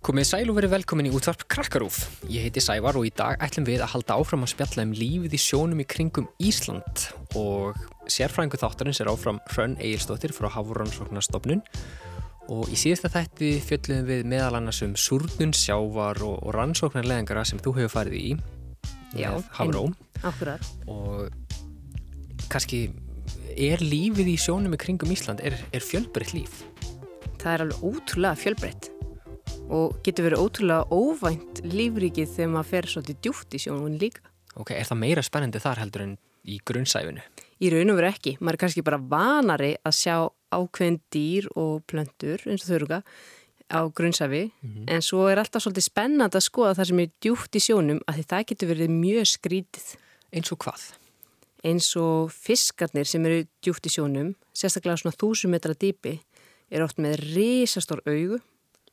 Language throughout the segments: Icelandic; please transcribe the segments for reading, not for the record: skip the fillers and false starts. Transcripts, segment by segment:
Komið sæl og verið velkomin í útvarp Krakkarúf. Ég heiti Sævar og í dag ætlum við að halda áfram að spjalla lífið í sjónum í kringum Ísland og sérfræðingur þáttarins áfram Hrönn Egilsdóttir frá Hafrannsóknastofnun og í síðasta þætti fjölluðum við meðal annars súrnun sjávar og rannsóknarleiðangara sem þú hefur farið í með Hafró. Akkurat. Og kannski lífið í sjónum í kringum Ísland er fjölbreytt líf? Það alveg ótrúlega fjölbreytt. Og getur verið ótrúlega óvænt lífríkið þegar maður fer svolítið djúpt í sjónum líka. Ok, það meira spennandi þar heldur en í grunnsæfinu? Í raun og veru ekki. Maður kannski bara vanari að sjá ákveðin dýr og plöntur, eins og þörunga, á grunnsæfi. En svo alltaf svolítið spennandi að skoða það sem djúpt í sjónum, af því það getur verið mjög skrítið. Eins og hvað? Eins og fiskarnir sem djúpt í sjónum, sérstaklega svona 1000 metra dýpi, oft með risastór augu.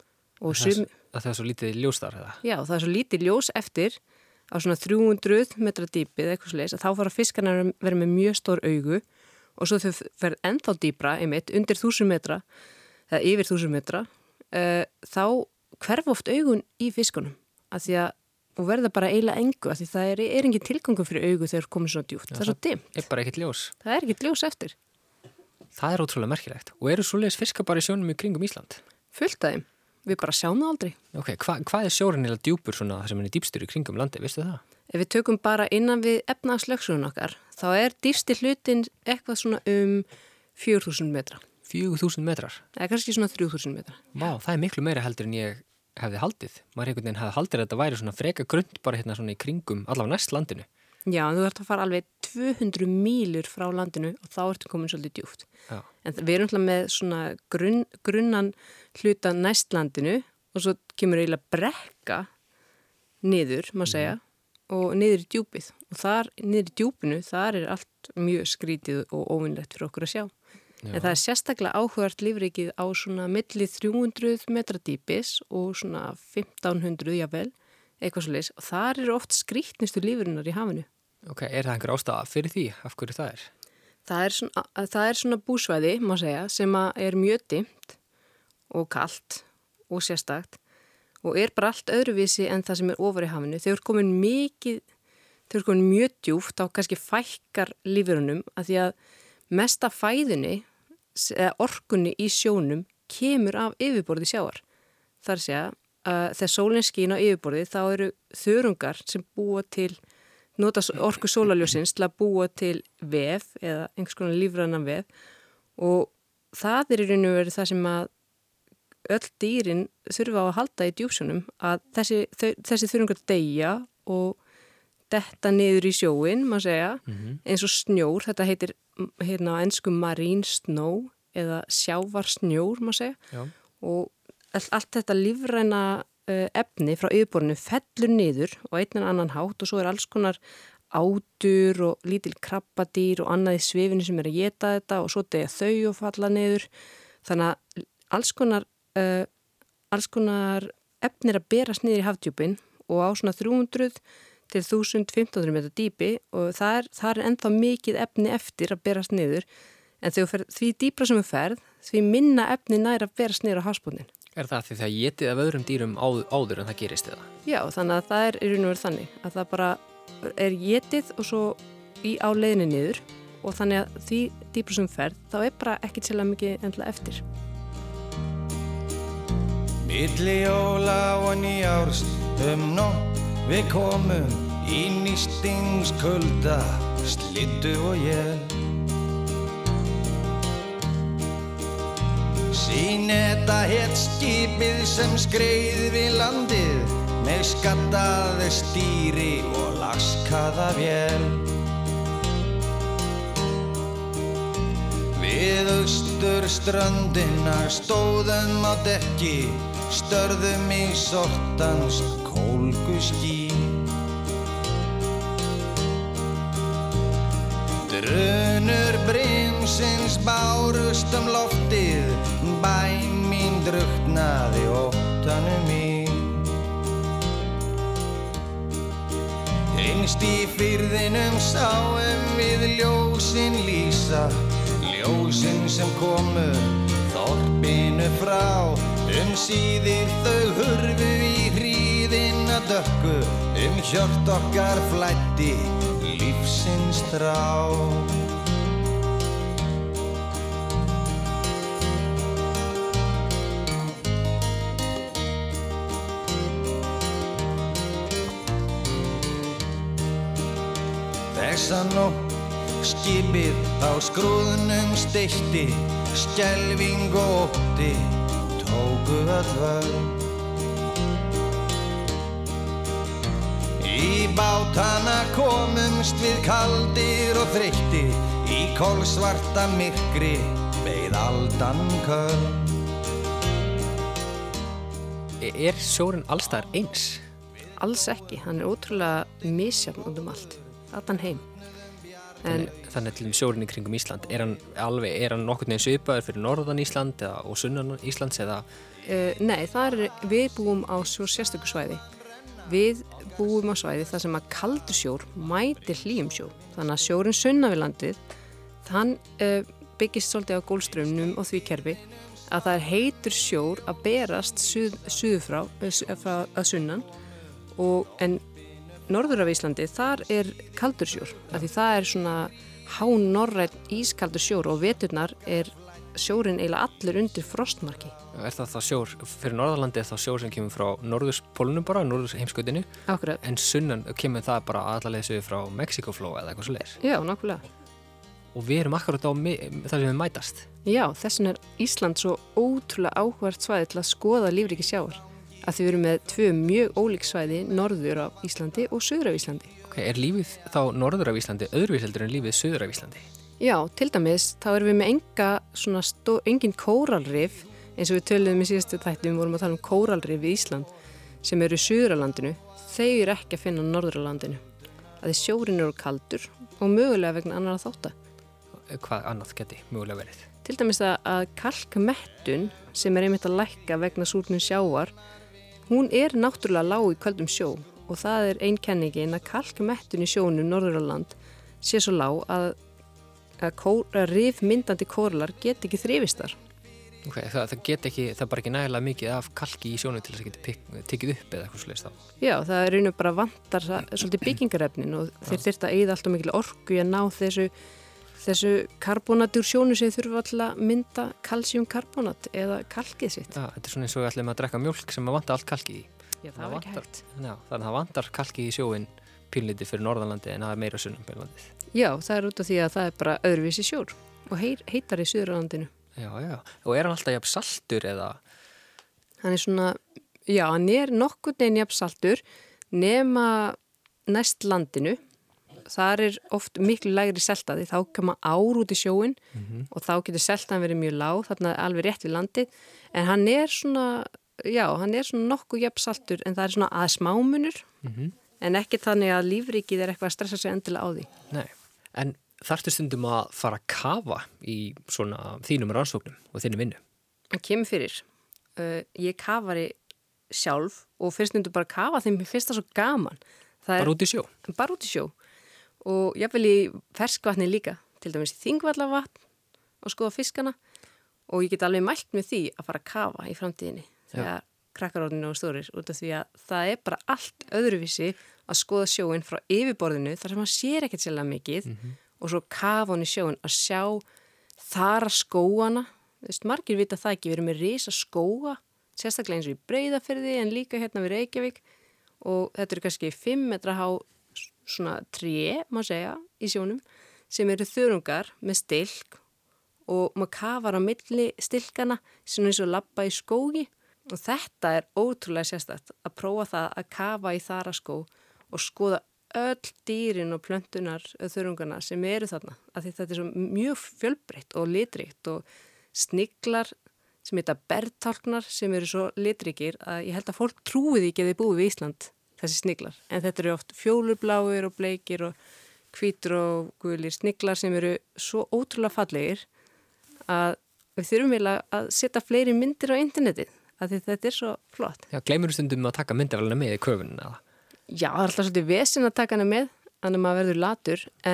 Það er svo lítið ljós þar, eða? Já, það er svo lítið ljós eftir á svona 300 metra dýpi eða eitthvað svoleiðis að þá fara fiskarnir að vera með mjög stór augu og svo þau verð ennþá dýpra, einmitt, undir 1000 metra eða yfir 1000 metra þá hverfa oft augun í fiskunum af því að og verða bara eiginlega engu af því það er engin tilgangur fyrir augu þegar komið svona djúpt. Það er svo dimmt. Það er bara ekkert ljós. Það er ekkert ljós eftir. Það er ótrúlega merkilegt. Og svoleiðis fiskar bara í sjónum í kringum Ísland? Fullt af þeim. Við bara sjáum það aldrei. Ok, hvað er sjórinn eða djúpur svona það sem dýpstur í kringum landi, veistu það? Ef við tökum bara innan við efnahagslögsögun okkar, þá dýpsti hlutin eitthvað svona 4000 metra. 4000 metrar? Eða kannski svona 3000 metra. Vá, það er miklu meira heldur en ég hefði haldið. Maður einhvern veginn hefði haldið að þetta væri svona freka grund bara hérna svona í kringum, allavega næst landinu. Já, en þú ert að fara alveg 200 mílur frá landinu og þá ertu komin svolítið djúpt. Já. En við erum alltaf með svona grunnan hluta næst landinu og svo kemur eiginlega brekka niður, maður segja, og niður í djúpið. Og þar, niður í djúpinu, þar allt mjög skrítið og óvinnlegt fyrir okkur að sjá. Já. En það er sérstaklega áhugavert lífríkið á svona milli 300 metra dýpis og svona 1500 jafnvel, eitthvað svoleiðis. Og þar oft skrítnustu lífurinnar í hafinu. Ok, það einhver ástæða fyrir því? Af hverju það er? Það er svona búsvæði, má segja, sem mjög dimmt og kalt og sérstakt og bara allt öðruvísi en það sem ofar í hafinu. Þegar komin mjög djúpt, þá kannski fækkar lífurunum að því að mesta fæðunni eða orkunni í sjónum kemur af yfirborði sjávar. Það er að segja að þegar sólin skín á yfirborði þá þörungar sem búa til nota orku sólarljósins til að búa til vef eða einhvers konar lífrænan vef og það í raun og veru það sem að öll dýrin þurfa á að halda í djúpsjónum að þessi þurfingar deyja og detta niður í sjóin, maður segja, eins og snjór, þetta heitir á ensku marine snow eða sjávarsnjór, maður segja. Já. Og allt þetta lífræna efni frá yfirborðinu fellur niður og einn en annan hátt og svo alls konar átur og lítil krabbadýr og annað í svifinu sem að éta þetta og svo deyja þau og falla niður. Þannig að alls konar efni að berast niður í hafdjúpin og á svona 300 til 1500 metra dýpi og það ennþá mikið efni eftir að berast niður en því dýpra sem ferð, því minna efni nær að berast niður á hafsbotnin. Er það því það getið af öðrum dýrum áður en það gerist eða? Já, þannig að það í raun og veru þannig að það bara getið og svo á leiðinni niður og þannig að því dýpra sem ferð þá bara ekkert sérlega mikið endla eftir. Milli jóla og nýjárs nótt við komum í nístingskulda, slyddu og él. Síneta hét skipið sem skreið við landið með skattaði stýri og laskaða vél. Við austurströndina stóðum á dekki, störðum í sortans kólguský. Drunur brimsins bárust loftið, bæn mín drukknaði óttanum í. Innst í firðinum sáum við ljósin lýsa, ljósin sem komu þorpinu frá. Síðir þau hurfu í hríðina dökku hjört okkar flæddi lífsins þrá. Þessa nótt skipið á skrúðnum steytti, skelfing og ótti tóku öll völd. Í bátana komumst við kaldir og þreyttir, í kolsvarta myrkri beið aldan köld. Sjórinn allstaðar eins? Alls ekki, hann ótrúlega misjafn út allt, allan heim. Þannig til sjórinn í kringum Ísland, er hann nokkurn veginn svipaður fyrir norðan Ísland og sunnan Íslands eða? Nei, við búum á svo sérstöku svæði. Við búum á svæði þar sem að kaldur sjór mætir hlýjum sjó. Þannig að sjórinn sunnan við landið, hann byggist svolítið á Golfstraumnum og því kerfi að það heitur sjór að berast suður frá að sunnan en norður af Íslandi, þar kaldur sjór, af því það svona hánorrænn ískaldur sjór og veturnar sjórinn eiginlega allur undir frostmarki. Það sjór, fyrir Norðurlandi það sjór sem kemur frá norðurspólunum bara, norðurheimskautinu? Akkurat. En sunnan kemur það bara allalega suður frá Mexíkóflóa eða eitthvað svoleiðis? Já, nákvæmlega. Og við erum akkurat á þar sem við mætast? Já, þess vegna Ísland svo ótrúlega áhugavert svæði til að skoða lífríki sjávar. Að því við erum með 2 mjög ólík svæði norður af Íslandi og suður af Íslandi. Ok, lífið þá norður af Íslandi öðruvíseldur en lífið suður af Íslandi? Já, til dæmis, þá erum við með engin kóralrif, eins og við töluðum í síðustu þættum, við vorum að tala um kóralrif í Ísland, sem eru suður af landinu, þau ekki að finna norður af landinu. Að því sjórinn kaldur og mögulega vegna annarra þátta. Hvað annað geti mögulega verið? Til dæmis að kalkmettun, sem einmitt að lækka vegna súrnun sjávar, hún náttúrulega lág í köldum sjó og það einkenningin að kalkmettun í sjónum norður á land sé svo lág að rifmyndandi kóralar get ekki þrifist þar. Ok, það bara ekki nægilega mikið af kalki í sjónum til þess að geta tekið upp eða eitthvað svoleiðis þá? Já, það raunum bara vantar svolítið byggingarefnin og þeir þyrftu að eyða alltaf mikil orku í að ná þessu karbónati úr sjónu sem þurfa alltaf að mynda kalsíumkarbónat eða kalkið sitt. Já, þetta svona eins og við ætlum að drekka mjólk sem að vanta allt kalkið í. Já, það ekki hægt. Já, þannig að það vantar kalkið í sjóin pínlítið fyrir Norðurlandi en það meira sunnum fyrir landið. Já, það út af því að það bara öðruvísi sjór og heitar í Suðurlandinu. Já, og hann alltaf jafn saltur eða? Hann svona, já, hann nokkurn veginn jafn saltur nema næst landinu. Þar oft miklu lægri seltaði, þá koma ár út í sjóin og þá getur seltaðan verið mjög lág, þarna alveg rétt við landið, en hann svona, já, hann svona nokkuð jafn saltur en það svona að smámunur, en ekki þannig að lífríkið eitthvað að stressa sig endilega á því. Nei, en þarftu stundum að fara að kafa í svona þínum rannsóknum og þínu vinnu? Það kemur fyrir. Ég kafari sjálf og fyrst stundum bara að kafa þeim finnst það svo gaman. Bara út í sjó? Bara út í sjó. Og jafnvel í ferskvatni líka, til dæmis í Þingvallavatn og skoða fiskana og ég get alveg mælt með því að fara að kafa í framtíðinni þegar krakkaróðinu og stórir út af því að það bara allt öðruvísi að skoða sjóin frá yfirborðinu þar sem maður sér ekkert sérlega mikið og svo kafa hann í sjóin að sjá þara skóana. Margir vita það ekki, við erum með risa skóa, sérstaklega eins og í Breiðafirði en líka hérna við Reykjavík og þetta kannski 5 metra há svona tré, má segja, í sjónum sem eru þörungar með stilk og maður kafar á milli stilkana svona eins og labba í skógi og þetta ótrúlega sérstakt að prófa það að kafa í þaraskó og skoða öll dýrin og plöntunar þörungarna sem eru þarna af því þetta svo mjög fjölbreytt og litríkt og sniglar sem heita bergtálknar sem eru svo litríkir að ég held að fólk trúi því ekki að þið búið við Ísland þessi sniglar, en þetta eru oft fjólubláir og bleikir og hvítur og gulir sniglar sem eru svo ótrúlega fallegir að við þurfum eiginlega að setja fleiri myndir á internetið, af því þetta svo flott. Já, gleymur þú stundum að taka myndavelina með í köfunum eða? Já, það alltaf svolítið vesen að taka hana með, þannig að maður verður latur, en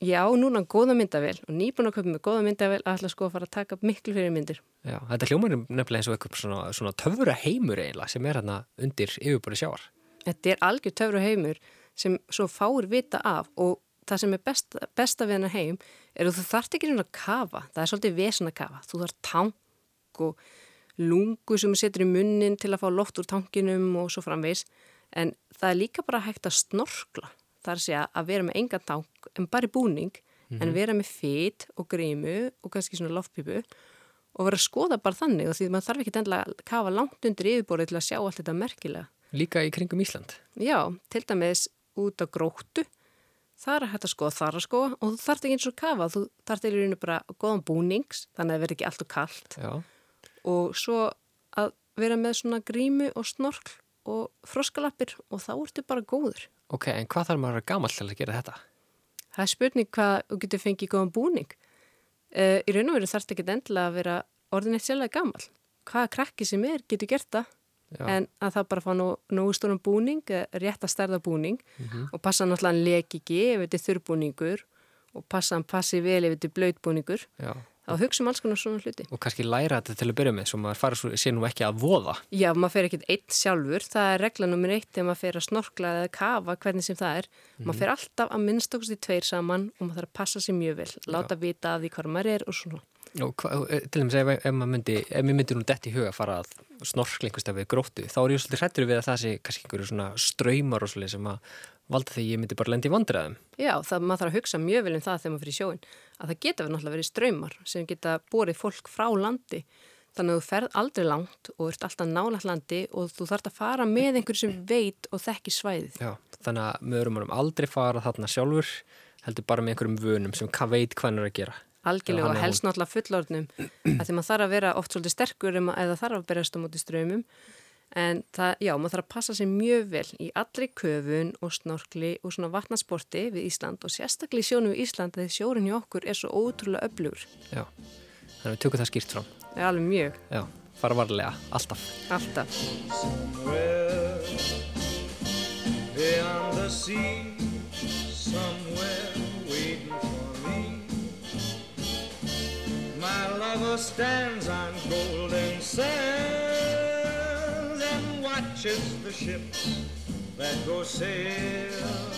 Já, núna góða myndavél og nýbúin að kaupa með góða myndavél að ætla sko að fara að taka miklu fyrir myndir. Já, þetta hljómar nefnilega eins og eitthvað svona töfra heimur eiginlega sem hérna undir yfirborði sjávar. Þetta algjör töfra heimur sem svo fáir vita af og það sem besta við hennar heim að þú þarft ekki svona að kafa. Það svolítið vesen að kafa. Þú þarft tank og lungu sem setur í munnin til að fá loft úr tankinum og svo framvegis. En það líka bara hægt að snorkla. Það að segja að vera með engan tank en bara í búning, en vera með fit og grímu og kannski svona loftpípu og vera að skoða bara þannig og því maður þarf ekki endilega að kafa langt undir yfirborðið til að sjá allt þetta merkilega. Líka í kringum Ísland? Já, til dæmis út á Gróttu, það hægt að skoða þar að skoða og þú þarft ekki eins og kafa, þú þarft í rauninu bara góðan búnings, þannig að það verði ekki allt og kalt. Já. Og svo að vera með svona grímu og snorkl og froskalappir og þá ertu bara góður. Ok, en hvað þarf maður að vera gamall til að gera þetta? Það spurning hvað þú getur fengið góðan búning. Í raun og veru þarf þetta ekki endilega að vera orðin eitt sérlega gamall. Hvaða krakki sem getur gert það. Já. En að það bara fá nógu stóran búning, rétt að stærða búning og passa náttúrulega hann leki ekki ef þetta þurrbúningur og passa hann passi vel ef þetta blöytbúningur. Já. Þá hugsa alls konar svona hluti. Og kannski læra þetta til að byrja með, svo maður sé nú ekki að voða. Já, maður fer ekkert einn sjálfur. Það regla nummer 1 þegar maður fer að snorkla eða kafa, hvernig sem það Maður fer alltaf að minnst okkur 2 saman og maður þarf að passa sig mjög vel. Láta vita að því hvað maður og svona. Og til dæmis ef mér myndi nú dett í huga að fara að snorkla einhverstað við Gróttu, þá ég svolítið hrættur við að það sé kannski einhverju svona straumar og svolítið sem að valda því ég myndi bara lendi í vandræðum. Já, maður þarf að hugsa mjög vel það þegar maður fyrir sjóin, að það geta náttúrulega verið straumar sem geta borið fólk frá landi, þannig að þú ferð aldrei langt og ert alltaf nálægt landi og þú þarft að fara með einhverju sem veit og þekki svæðið. Já, þannig að við erum aldrei fara þarna sjálfur, heldur bara með einhverjum vönum sem veit hvað hann er að gera. Algjörlega og helst náttúrulega fullorðnum að því maður þarf að vera oft svolítið sterkur eða þarf að berjast á móti straumum en maður þarf að passa sig mjög vel í allri köfun og snorkli og svona vatnasporti við Ísland og sérstaklega í sjónum við Ísland þegar sjórinn í okkur svo ótrúlega öflugur. Já, þannig að við tökum það skýrt fram. Já, alveg mjög. Já, fara varlega, alltaf. Alltaf. Somewhere beyond the sea, somewhere waiting for me. My lover stands on golden sands and watches the ships that go sailing.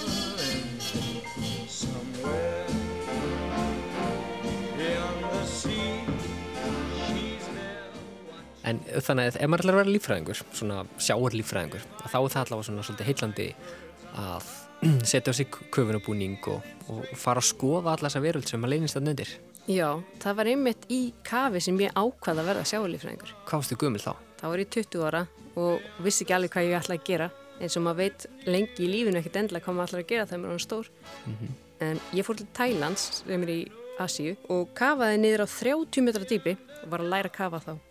Somewhere beyond the sea, she's there watching. En þannig að ef maður ætlar að vera líffræðingur, svona sjávarlíffræðingur, þá það allavega svona svolítið heillandi að setja á sig köfunabúning og fara að skoða alla þessa veröld sem maður leynist þarna undir. Já, það var einmitt í kafi sem ég ákvað að verða sjávarlíffræðingur. Hvað varstu gömul þá? Þá var ég 20 ára og vissi ekki alveg hvað ég ætlaði að gera eins og maður veit lengi í lífinu ekkert endilega hvað maður ætlaði að gera þegar maður er stór. En ég fór til Thailands sem í Asíu og kafaði niður á 30 metra dýpi og var að læra að kafa þá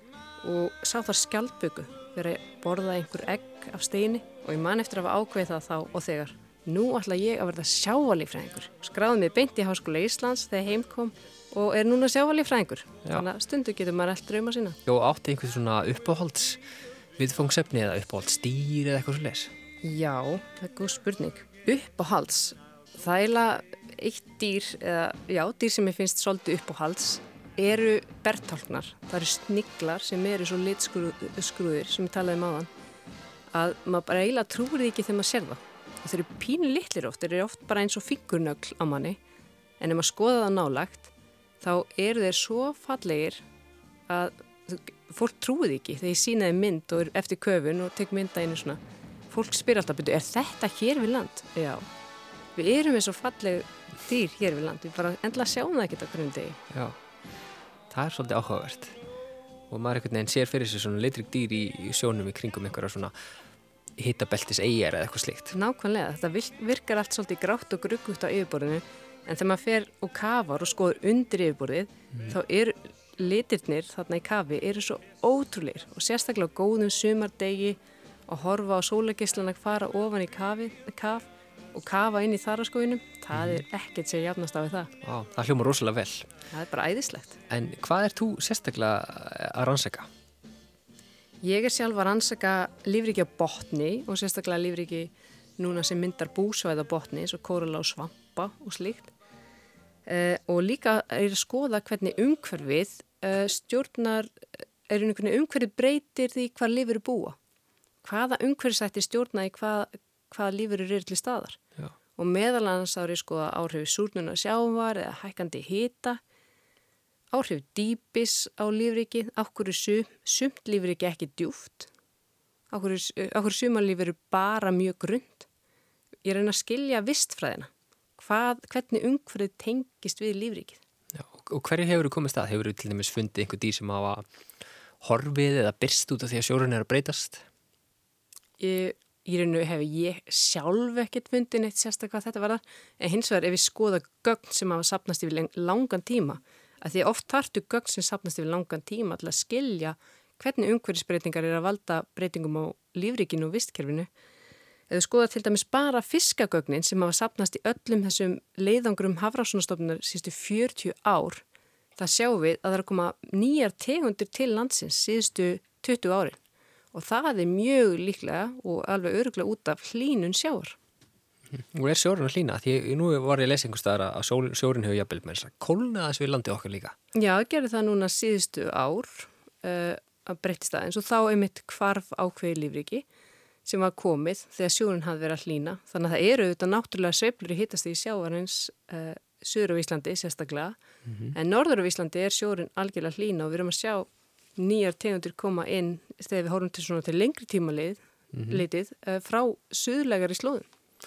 og sá þar skjaldböku verið að borða einhver egg af steini og ég man eftir að hafa ákveðið það þá og þegar nú ætla ég að verða sjávarlíffræðingur. Skráði mig beint í Háskóla Íslands þegar heim kom og núna sjávarlíffræðingur. Þannig að stundu getur maður allt drauma sína. Já, átti einhvers svona uppáhalds viðfangsefni eða uppáhalds dýr eða eitthvað svoleiðis? Já, það góð spurning. Uppáhalds, það eitt dýr, dýr sem ég finnst svolítið uppáhalds eru bergtálknar. Það eru sniglar sem eru svo litskrúðir sem ég talaði áðan að maður bara eiginlega trúir því ekki þegar maður sér það. Þeir eru pínu litlir oft, þeir eru oft bara eins og fingurnögl á manni en ef maður skoða það nálagt þá eru þeir svo fallegir að fólk trúið ekki þegar ég sýnaði mynd og eftir köfun og tek mynda einu svona. Fólk spyr alltaf, er þetta hér við land? Já, við erum eins og falleg dýr hér við land, við bara endilega sjáum það ekkert á hverjum degi. Já, það er svolítið áhugavert og maður einhvern veginn sér fyrir sig svona litrík dýr í sjónum í kringum einhverja svona hitabeltis eyjar eða eitthvað slíkt. Nákvæmlega, þetta virkar allt svolítið grátt og gruggugt á yfirborðinu en þegar maður fer og kafar og skoður undir yfirborðið þá eru litirnir þarna í kafi svo ótrúlegir og sérstaklega á góðum sumardegi og horfa á sólargeislana fara ofan í kaf og kafa inn í þaraskóginum, það ekkert sem jafnast á við það. Á, það hljómar rosalega vel. Það bara æðislegt. En hvað þú sérstaklega að rannsaka? Ég sjálf að rannsaka lífríki á botni og sérstaklega lífríki núna sem myndar búsvæði á botni, svo kórala og svampa og slíkt. Og líka að skoða hvernig umhverfið stjórnar, umhverfið breytir því hvað lífur búa. Hvaða umhverfisættir stjórna í hvaða lífur eru til staðar. Já. Og meðal annars þá skoða áhrif súrnunar sjávar eða hækkandi hita, áhrif dýpis á lífrikið, á hverju sumt lífriki ekki djúpt, á hverju sumarlíf eru bara mjög grunnt. Ég reyna að skilja vistfræðina, hvernig umhverfið tengist við lífrikið. Já, og hverju hefur þú komið stað? Hefur þú til dæmis fundið einhver dýr sem hafa horfið eða birst út af því að sjórinn að breytast? Í rauninu hef ég sjálf ekkert fundið neitt sérstaklega hvað þetta var það, en hins vegar ef við skoða gögn sem hafa safnast yfir langan tíma, að því oft þarftu gögn sem safnast yfir langan tíma til að skilja hvernig umhverfisbreytingar að valda breytingum á lífríkinu og vistkerfinu. Ef við skoða til dæmis bara fiskagögnin sem hafa safnast í öllum þessum leiðangrum Hafrannsóknastofnunar síðustu 40 ár, það sjáum við að það er að koma nýjar tegundir til landsins síðustu 20 árin. Og það er mjög líklega og alveg örugglega út af hlýnun sjávar. Og sjórinn að hlýna? Því nú var ég að lesa einhvers staðar að sjórinn hefur jafnvel með þess að kólna þess við landið okkar líka. Já, það gerði það núna síðustu ár að breyttist aðeins og þá einmitt hvarf ákveði lífriki sem var komið þegar sjórinn hafði verið að hlýna. Þannig að það eru auðvitað náttúrulega sveiflur í hitastig sjávarins suður á Íslandi sérstaklega. En norður á Íslandi sjórinn algjörlega hlýna og við erum að sjá nýjar tegundir koma inn þegar við horfum til svona til lengri tíma litið frá suðlægari slóðum.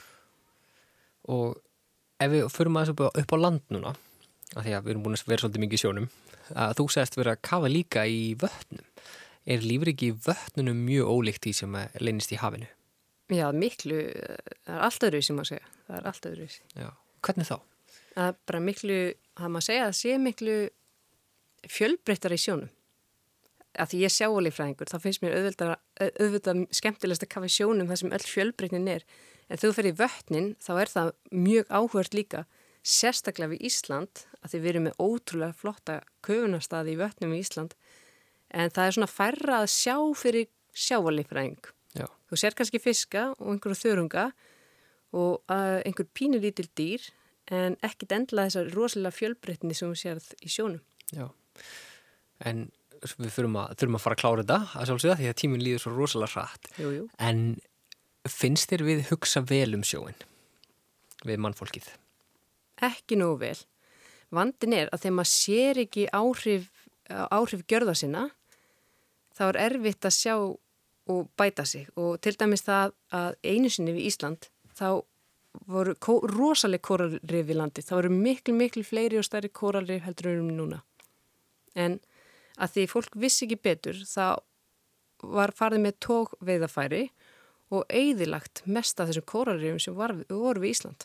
Og ef við förum aðeins upp á land núna, af því að við erum búin að vera svolítið mikið í sjónum, að þú segist vera að kafa líka í vötnum. Lífríki í vötnunum mjög ólíkt því sem leynist í hafinu? Já, miklu, það allt öðruvísi sem að segja. Það allt öðruvísi. Já, hvernig þá? Það bara miklu, það maður segja að sé miklu fjölbreyttara í sjónum. Að því ég sjávarlíffræðingur, þá finnst mér auðvitað skemmtilegast að kafa í sjónum þar sem öll fjölbreytnin en þegar þú fer í vötnin þá það mjög áhugavert líka, sérstaklega við Ísland, að því við erum með ótrúlega flotta köfunarstaði í vötnum í Ísland, en það svona færra að sjá fyrir sjávarlíffræðing. Já. Þú sér kannski fiska og einhverju þörunga og einhver pínulítil dýr, en ekkit endilega þessar rosalega fjölbreytni sem þú sérð í sjónum. Já, en við þurfum að fara að klára þetta að sjálfsögða því að tíminn líður svo rosalega hratt. Jú. En finnst þér við hugsa vel sjóin við mannfólkið? Ekki nógu vel. Vandinn að þegar maður sér ekki áhrif gjörða sinna, þá erfitt að sjá og bæta sig. Og til dæmis það að einu sinni við Ísland, þá voru rosaleg kóralrif í landi. Það voru miklu fleiri og stærri kóralrif heldur núna. En að því fólk vissi ekki betur, þá var farið með tógveiðafæri og eyðilagt mest af þessum kóralrifum sem voru við Ísland.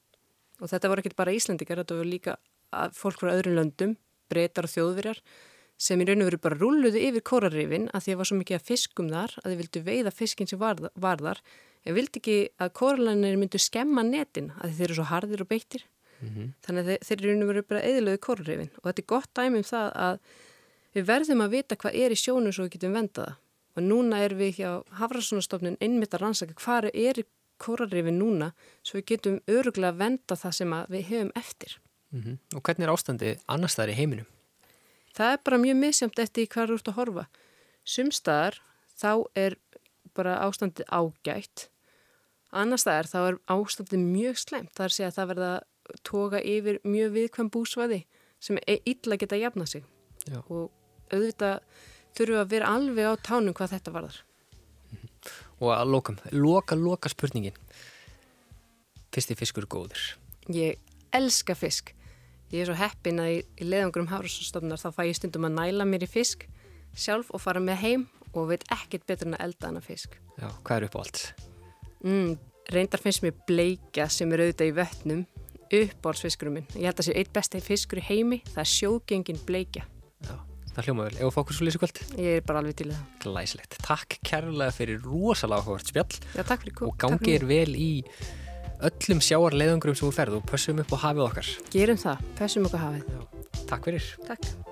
Og þetta voru ekki bara Íslandingar, þetta voru líka fólk frá öðrum löndum, Bretar og Þjóðverjar, sem í raun og veru bara rúlluðu yfir kóralrifin að því að var svo mikið að fiskum þar, að þið vildu veiða fiskinn sem var þar, en vildi ekki að kóralanir myndu skemma netin, að þeir eru svo harðir og beittir. Þannig að þeir í raun og veru bara eyðilöðu kóralrifin. Og þetta gott dæmi það að við verðum að vita hvað í sjónum svo við getum vendað það. Og núna við hjá Hafrannsóknastofnun einmitt að rannsaka hvað kóralrifin núna svo við getum örugglega venda það sem við höfum eftir. Og hvernig ástandið annars staðar í heiminum? Það bara mjög misjafnt eftir hvað þú ert að horfa. Sums staðar þá bara ástandið ágætt. Annars staðar þá ástandið mjög slæmt. Það að segja að það verða að toga yfir mjög viðkvæm búsvæði sem illa geta að jafna sig. Já. Og auðvitað þurfum að vera alveg á tánum hvað þetta varðar. Og að loka spurningin. Fyrsti fiskur góður? Ég elska fisk. Ég svo heppin að í leiðangrum Hafrannsóknastofnunar þá fæ ég stundum að næla mér í fisk sjálf og fara með heim og veit ekkert betur en að elda hana fisk. Já, hvað uppáhalds? Reyndar finnst mér bleikja sem auðvitað í vötnum uppáhaldsfiskurum minn. Ég held að það sé eitt besti fiskur í heimi, það sjógengin bleikja. Já, það hljóma vel. Ef þú fá okkur svo lýsi kvöld? Ég bara alveg til það. Glæsilegt. Takk kærlega fyrir rosalega áhugavert spjall. Já, takk fyrir. Og gangið vel í öllum sjávarleiðangrum sem þú ferð og pössum upp á hafið okkar. Gerum það, pössum upp á hafið. Já, takk fyrir. Takk.